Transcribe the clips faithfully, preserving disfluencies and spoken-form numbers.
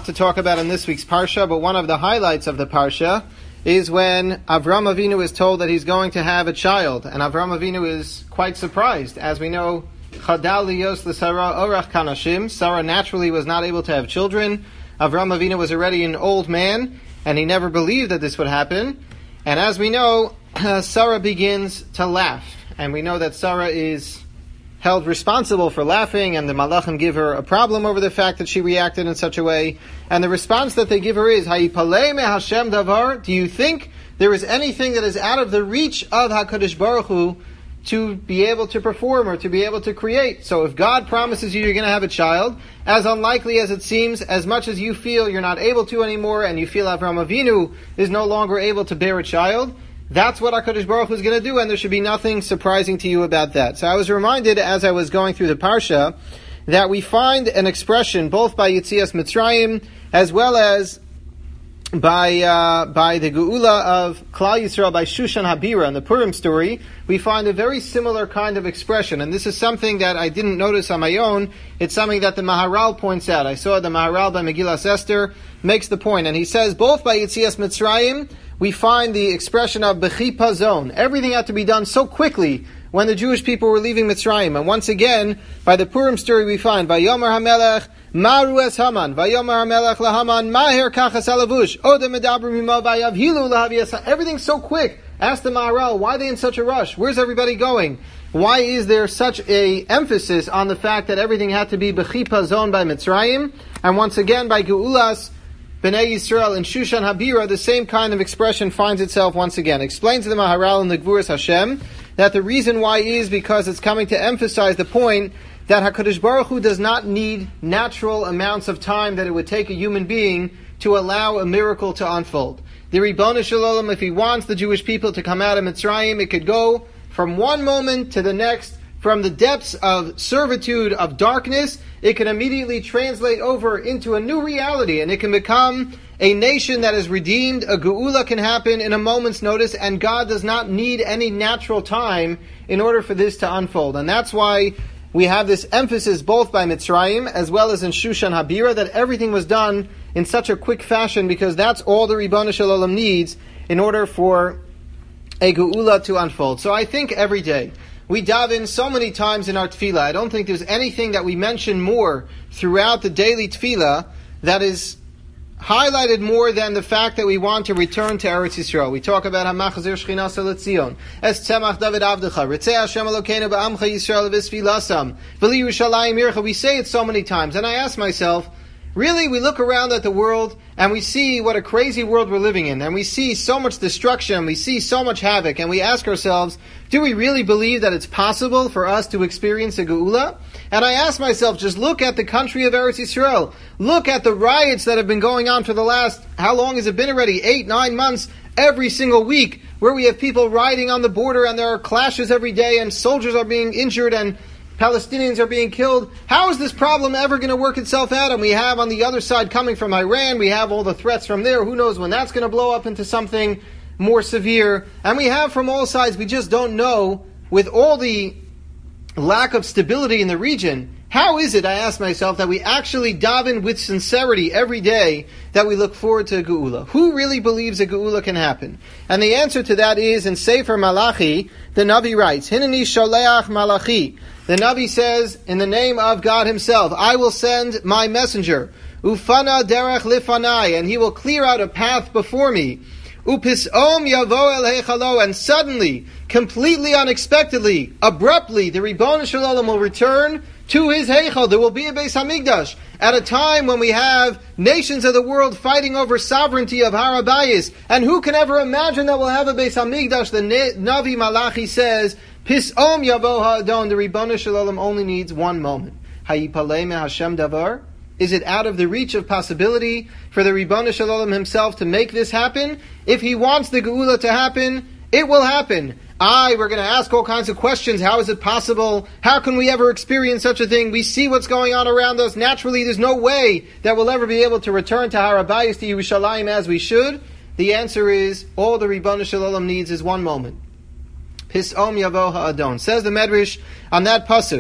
to talk about in this week's Parsha, but one of the highlights of the Parsha is when Avram Avinu is told that he's going to have a child. And Avram Avinu is quite surprised. As we know, Chadal liyos l'Sarah orach kanashim. Sarah naturally was not able to have children. Avram Avinu was already an old man, and he never believed that this would happen. And as we know, Sarah begins to laugh. And we know that Sarah is held responsible for laughing, and the Malachim give her a problem over the fact that she reacted in such a way. And the response that they give her is, Hayipalei me Hashem davar? Do you think there is anything that is out of the reach of HaKadosh Baruch Hu to be able to perform or to be able to create? So if God promises you you're going to have a child, as unlikely as it seems, as much as you feel you're not able to anymore, and you feel Avram Avinu is no longer able to bear a child, that's what HaKadosh Baruch Hu is going to do, and there should be nothing surprising to you about that. So I was reminded as I was going through the Parsha that we find an expression both by Yetzias Mitzrayim as well as by uh, by the Geula of Klal Yisrael, by Shushan Habira in the Purim story. We find a very similar kind of expression, and this is something that I didn't notice on my own. It's something that the Maharal points out. I saw the Maharal by Megillas Esther makes the point, and he says both by Yetzias Mitzrayim we find the expression of Bechi Pazon. Everything had to be done so quickly when the Jewish people were leaving Mitzrayim. And once again, by the Purim story we find, Vayomer HaMelech, Maru es Haman, Vayomer HaMelech laHaman, Maher kachas alavush, Odem medabru mimo vayavhilu lahaviasa. Everything's so quick. Ask the Maharal, why are they in such a rush? Where's everybody going? Why is there such a emphasis on the fact that everything had to be Bechi Pazon by Mitzrayim? And once again, by Geulas, Bnei Yisrael and Shushan Habira, the same kind of expression finds itself once again. Explains to the Maharal in the Gvuras Hashem that the reason why is because it's coming to emphasize the point that HaKadosh Baruch Hu does not need natural amounts of time that it would take a human being to allow a miracle to unfold. The Ribono Shel Olam, if he wants the Jewish people to come out of Mitzrayim, it could go from one moment to the next, from the depths of servitude, of darkness, it can immediately translate over into a new reality, and it can become a nation that is redeemed. A geula can happen in a moment's notice, and God does not need any natural time in order for this to unfold. And that's why we have this emphasis both by Mitzrayim as well as in Shushan Habira that everything was done in such a quick fashion, because that's all the Ribono Shel Olam needs in order for a geula to unfold. So I think every day we daven so many times in our tefillah. I don't think there's anything that we mention more throughout the daily tefillah that is highlighted more than the fact that we want to return to Eretz Yisrael. We talk about Hamachazir Shechinasa L'Tzion, Es Tzemach David Avdecha, Ritzei Hashem Elokeinu Ba'amcha Yisrael V'Sfilasam, V'li Yerushalayim Yircha. We say it so many times, and I ask myself, really, we look around at the world and we see what a crazy world we're living in, and we see so much destruction, we see so much havoc, and we ask ourselves, do we really believe that it's possible for us to experience a geula? And I ask myself, just look at the country of Eretz Yisrael. Look at the riots that have been going on for the last, how long has it been already? Eight, nine months, every single week, where we have people rioting on the border, and there are clashes every day, and soldiers are being injured, and Palestinians are being killed. How is this problem ever going to work itself out? And we have on the other side coming from Iran, we have all the threats from there. Who knows when that's going to blow up into something more severe. And we have from all sides, we just don't know, with all the lack of stability in the region, how is it, I ask myself, that we actually daven with sincerity every day that we look forward to a geula? Who really believes a geula can happen? And the answer to that is in Sefer Malachi, the Navi writes, Hineni sholeach Malachi. The Navi says, in the name of God himself, I will send my messenger, Ufana derech lifanai, and he will clear out a path before me. Upisom yavo el heichalo, and suddenly, completely unexpectedly, abruptly, the Ribono Shel Olam will return to his heichal. There will be a Beis Hamikdash at a time when we have nations of the world fighting over sovereignty of Har HaBayis. And who can ever imagine that we'll have a Beis Hamikdash? The Navi Malachi says, Pisom yavo ha'adon, the Ribono Shel Olam only needs one moment. Hayipalei me Hashem davar? Is it out of the reach of possibility for the Ribono Shel Olam himself to make this happen? If he wants the geula to happen, it will happen. I, we're going to ask all kinds of questions. How is it possible? How can we ever experience such a thing? We see what's going on around us. Naturally, there's no way that we'll ever be able to return to Har HaBayis, to Yerushalayim as we should. The answer is, all the Ribono Shel Olam needs is one moment. Pisom yavo ha'adon. Says the Medrash on that pasuk,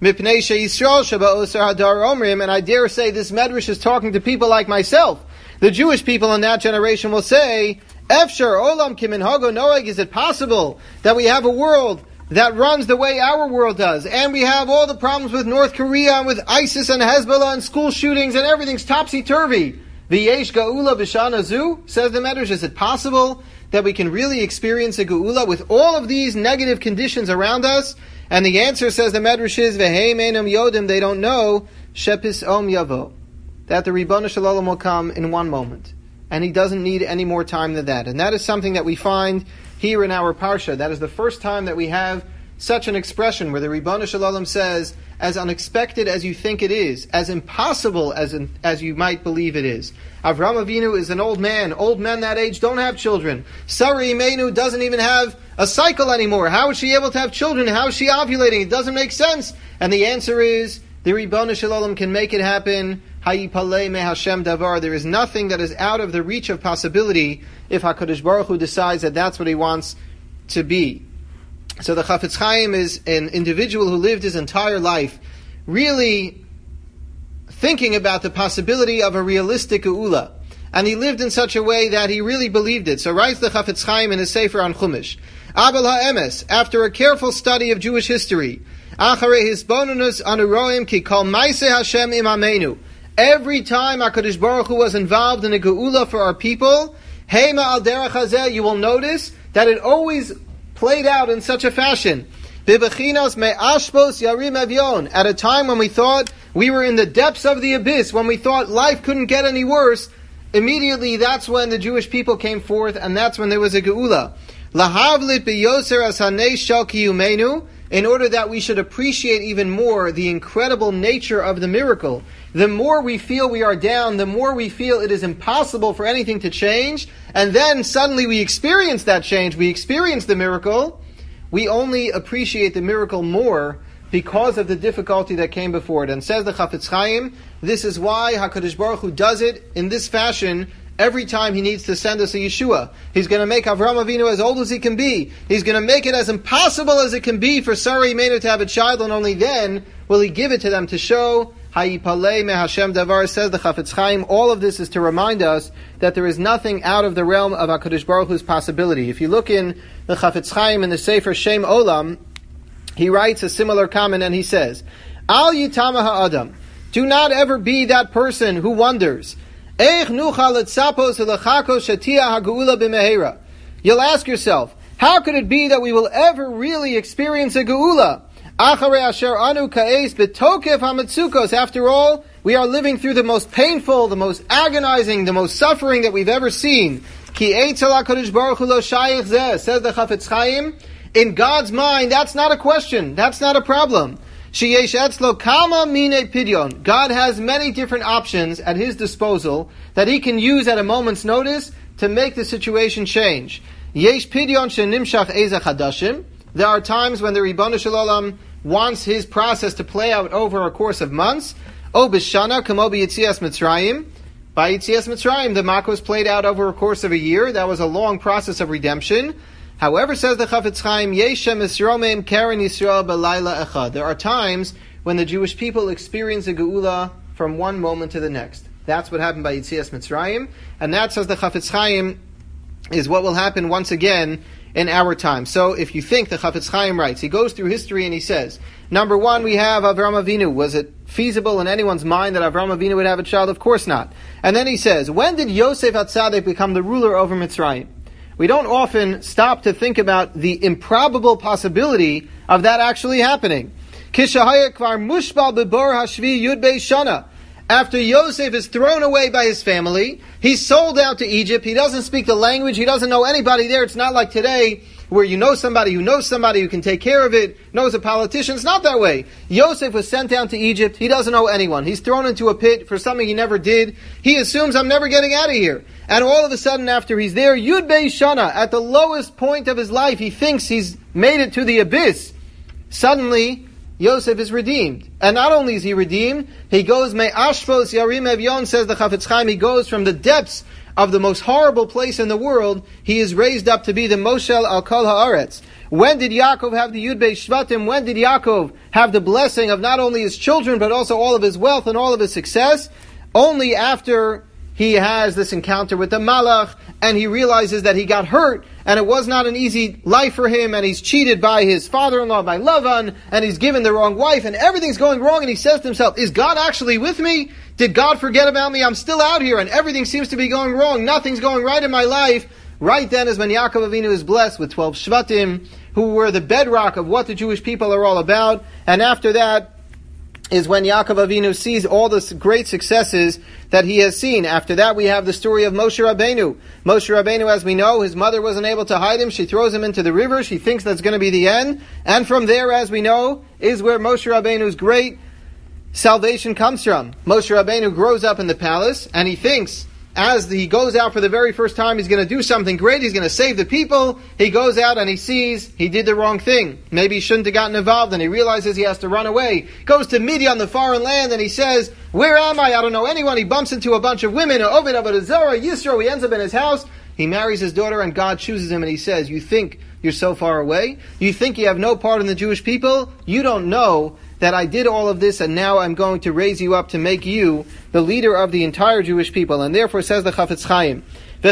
Mipnei sheYisrael sheba osar hadar omrim, and I dare say this medrash is talking to people like myself. The Jewish people in that generation will say, Efshar olam kiminhago noeg, is it possible that we have a world that runs the way our world does, and we have all the problems with North Korea and with ISIS and Hezbollah and school shootings and everything's topsy-turvy? V'yesh ga'ula b'shana zu, says the Medrash, is it possible that we can really experience a geula with all of these negative conditions around us? And the answer, says the Medrash, is v'hei meinam yodim, they don't know, shepis om yavo, that the Ribbon Shalom will come in one moment. And he doesn't need any more time than that. And that is something that we find here in our Parsha. That is the first time that we have such an expression where the Ribbon Shalom says, as unexpected as you think it is, as impossible as in, as you might believe it is. Avraham Avinu is an old man. Old men that age don't have children. Sarah Imeinu doesn't even have a cycle anymore. How is she able to have children? How is she ovulating? It doesn't make sense. And the answer is, the Ribbon Shalom can make it happen. Hayipalei me Hashem davar. There is nothing that is out of the reach of possibility if HaKadosh Baruch Hu decides that that's what He wants to be. So the Chafetz Chaim is an individual who lived his entire life really thinking about the possibility of a realistic geula. And he lived in such a way that he really believed it. So writes the Chafetz Chaim in his Sefer on Chumash, Abel ha'emes, after a careful study of Jewish history, Acharei hisbonenus anuroim ki kol maaseh Hashem imamenu. Every time HaKadosh Baruch Hu was involved in a geula for our people, Heima al derech hazeh, you will notice that it always played out in such a fashion. Bibechinos me'ashpos yarim evyon. At a time when we thought we were in the depths of the abyss, when we thought life couldn't get any worse, immediately that's when the Jewish people came forth, and that's when there was a geula. Lahavlit biyoser asanei shel kiyumenu, in order that we should appreciate even more the incredible nature of the miracle. The more we feel we are down, the more we feel it is impossible for anything to change, and then suddenly we experience that change, we experience the miracle, we only appreciate the miracle more because of the difficulty that came before it. And says the Chafetz Chaim, this is why HaKadosh Baruch Hu does it in this fashion every time He needs to send us a Yeshua. He's going to make Avraham Avinu as old as he can be. He's going to make it as impossible as it can be for Sarah Imeinu to have a child, and only then will He give it to them to show Hayipalei me Hashem davar, says the Chafetz Chaim. All of this is to remind us that there is nothing out of the realm of HaKadosh Baruch Hu's possibility. If you look in the Chafetz Chaim in the Sefer Shem Olam, he writes a similar comment and he says, Al yitama ha'adam, do not ever be that person who wonders, Eich nuchal etzapos elachako shatia ha'geula b'mehera. You'll ask yourself, how could it be that we will ever really experience a geula? Acharei asher anu ka'es betokef ha'metzukos. After all, we are living through the most painful, the most agonizing, the most suffering that we've ever seen. Ki eitzel HaKadosh Baruch Hu lo shayich zeh, says the Chafetz Chaim. In God's mind, that's not a question. That's not a problem. Sheyesh etzlo kama mine pidyon. God has many different options at His disposal that He can use at a moment's notice to make the situation change. Yesh pidyon shenimshach ezach hadashim. There are times when the Ribbon Shalom wants His process to play out over a course of months. O b'shana kamo b'yitzias Mitzrayim. By Yitzias Mitzrayim, the Makos played out over a course of a year. That was a long process of redemption. However, says the Chafetz Chaim, Yeshem Yisromeim Karen Yisrael B'Laila Echad. There are times when the Jewish people experience a geula from one moment to the next. That's what happened by Yitzias Mitzrayim, and that, says the Chafetz Chaim, is what will happen once again in our time. So, if you think, the Chafetz Chaim writes, he goes through history and he says, number one, we have Avraham Avinu. Was it feasible in anyone's mind that Avraham Avinu would have a child? Of course not. And then he says, when did Yosef HaTzadik become the ruler over Mitzrayim? We don't often stop to think about the improbable possibility of that actually happening. After Yosef is thrown away by his family, he's sold out to Egypt, he doesn't speak the language, he doesn't know anybody there. It's not like today where you know somebody who knows somebody who can take care of it, knows a politician. It's not that way. Yosef was sent down to Egypt, he doesn't know anyone. He's thrown into a pit for something he never did. He assumes, I'm never getting out of here. And all of a sudden, after he's there, Yud Bei Shana, at the lowest point of his life, he thinks he's made it to the abyss. Suddenly, Yosef is redeemed. And not only is he redeemed, he goes, Me'ashvos Yarim Evyon, says the Chafetz Chaim, he goes from the depths of the most horrible place in the world, he is raised up to be the Moshel al Kol Haaretz. When did Yaakov have the Yud Beis Shvatim? When did Yaakov have the blessing of not only his children, but also all of his wealth and all of his success? Only after he has this encounter with the Malach, and he realizes that he got hurt, and it was not an easy life for him, and he's cheated by his father-in-law, by Lavan, and he's given the wrong wife, and everything's going wrong, and he says to himself, is God actually with me? Did God forget about me? I'm still out here, and everything seems to be going wrong. Nothing's going right in my life. Right then is when Yaakov Avinu is blessed with twelve Shvatim, who were the bedrock of what the Jewish people are all about, and after that, is when Yaakov Avinu sees all the great successes that he has seen. After that, we have the story of Moshe Rabbeinu. Moshe Rabbeinu, as we know, his mother wasn't able to hide him. She throws him into the river. She thinks that's going to be the end. And from there, as we know, is where Moshe Rabbeinu's great salvation comes from. Moshe Rabbeinu grows up in the palace, and he thinks, as he goes out for the very first time, he's going to do something great, he's going to save the people. He goes out and he sees he did the wrong thing. Maybe he shouldn't have gotten involved, and he realizes he has to run away. Goes to Midian, the foreign land, and he says, where am I? I don't know anyone. He bumps into a bunch of women, Ovid, Avodah Zarah, Yisro. He ends up in his house. He marries his daughter, and God chooses him, and he says, you think you're so far away? You think you have no part in the Jewish people? You don't know that I did all of this, and now I'm going to raise you up to make you the leader of the entire Jewish people. And therefore, says the Chafetz Chaim,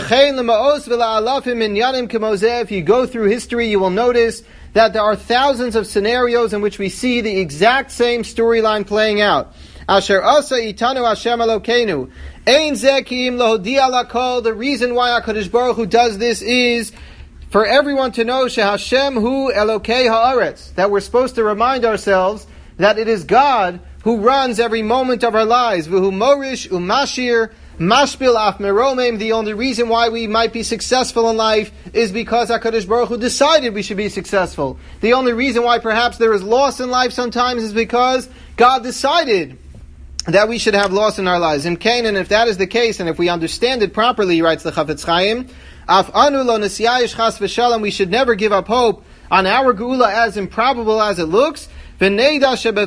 if you go through history, you will notice that there are thousands of scenarios in which we see the exact same storyline playing out. Asher asa itanu Hashem Elokeinu. Ein zekim lohodiya lakol. The reason why HaKadosh Baruch Hu does this is for everyone to know Shehashem Hu Elokei Haaretz, that we're supposed to remind ourselves that it is God who runs every moment of our lives. V'hu morish umashir mashpil af meromim. The only reason why we might be successful in life is because HaKadosh Baruch Hu decided we should be successful. The only reason why perhaps there is loss in life sometimes is because God decided that we should have loss in our lives. In Canaan, if that is the case, and if we understand it properly, writes the Chafetz Chaim, af anu lo nesyayish chas v'shalom, we should never give up hope on our geula, as improbable as it looks. Because we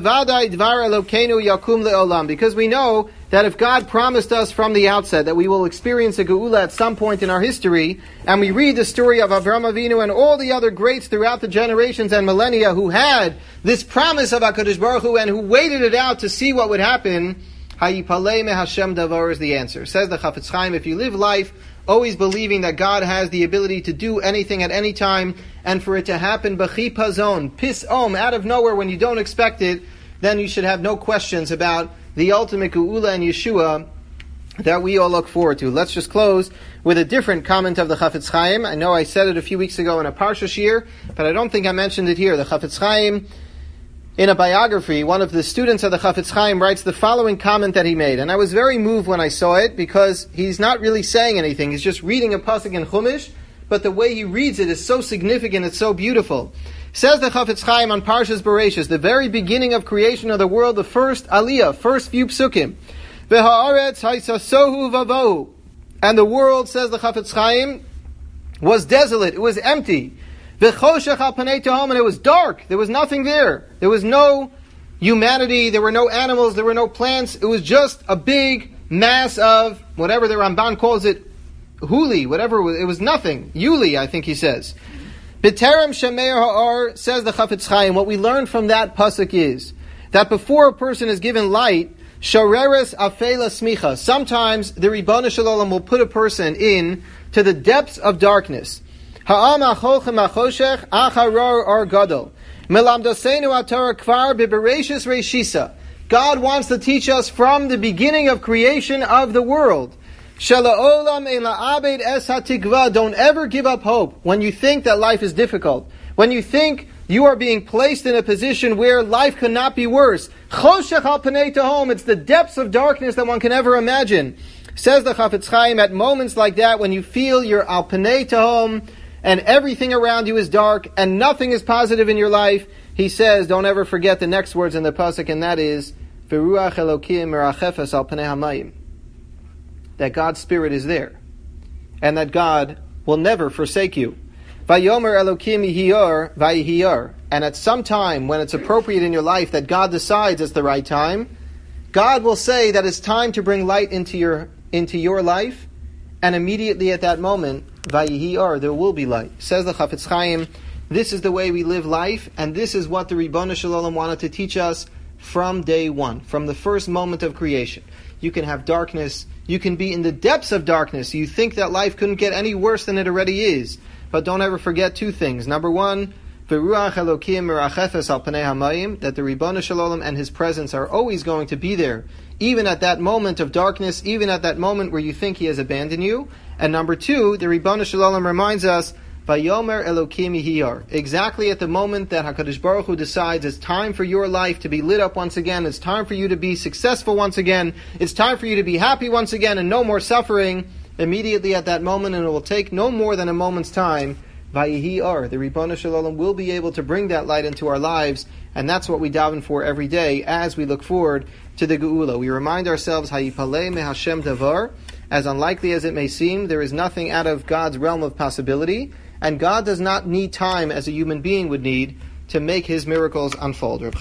know that if God promised us from the outset that we will experience a geula at some point in our history, and we read the story of Avraham Avinu and all the other greats throughout the generations and millennia who had this promise of HaKadosh Baruch Hu and who waited it out to see what would happen, Hayipalei me Hashem davar is the answer. Says the Chafetz Chaim, if you live life always believing that God has the ability to do anything at any time, and for it to happen b'chipazon, pis-om, out of nowhere when you don't expect it, then you should have no questions about the ultimate geula and Yeshua that we all look forward to. Let's just close with a different comment of the Chafetz Chaim. I know I said it a few weeks ago in a Parsha Shir, but I don't think I mentioned it here. The Chafetz Chaim, in a biography, one of the students of the Chafetz Chaim writes the following comment that he made. And I was very moved when I saw it, because he's not really saying anything. He's just reading a pasuk in Chumash, but the way he reads it is so significant, it's so beautiful. Says the Chafetz Chaim on Parshas Bereishis, the very beginning of creation of the world, the first aliyah, first few psukim. V'ha'aretz haisasohu vavohu. And the world, says the Chafetz Chaim, was desolate, it was empty. V'choshech al panei tehom, and it was dark. There was nothing there. There was no humanity. There were no animals. There were no plants. It was just a big mass of whatever the Ramban calls it, huli, whatever it was. It was nothing. Yuli, I think he says. B'terem shemeir ha'ar, says the Chafetz Chaim, what we learn from that pasuk is that before a person is given light, shoreres afela smicha. Sometimes the Ribono Shel Olam will put a person in to the depths of darkness. God wants to teach us from the beginning of creation of the world. Don't ever give up hope when you think that life is difficult. When you think you are being placed in a position where life could not be worse. It's the depths of darkness that one can ever imagine. Says the Chafetz Chaim, at moments like that, when you feel you're al panei tehom, and everything around you is dark, and nothing is positive in your life, he says, don't ever forget the next words in the pasuk, and that is, V'ruach Elokim merachefes al panei hamayim. That God's Spirit is there, and that God will never forsake you. Vayomer Elokim yihiyar vayihiyar. And at some time, when it's appropriate in your life, that God decides it's the right time, God will say that it's time to bring light into your into your life, and immediately at that moment, Vayihiyar, there will be light. Says the Chafetz Chaim, This is the way we live life, and this is what the Ribono Shel Olam wanted to teach us from day one, from the first moment of creation. You can have darkness, you can be in the depths of darkness, you think that life couldn't get any worse than it already is. But don't ever forget two things. Number one, V'ruach Elokim merachefes al panei hamayim, that the Ribono Shel Olam and His presence are always going to be there, even at that moment of darkness, even at that moment where you think He has abandoned you. And number two, the Ribono Shel Olam reminds us, Vayomer Elokim Yihiyar, exactly at the moment that HaKadosh Baruch Hu decides it's time for your life to be lit up once again, it's time for you to be successful once again, it's time for you to be happy once again and no more suffering, immediately at that moment, and it will take no more than a moment's time, Vayihiyar, the Ribono Shel Olam will be able to bring that light into our lives, and that's what we daven for every day as we look forward to the Geula. We remind ourselves, Hayipalei me Hashem davar, as unlikely as it may seem, there is nothing out of God's realm of possibility, and God does not need time as a human being would need to make His miracles unfold.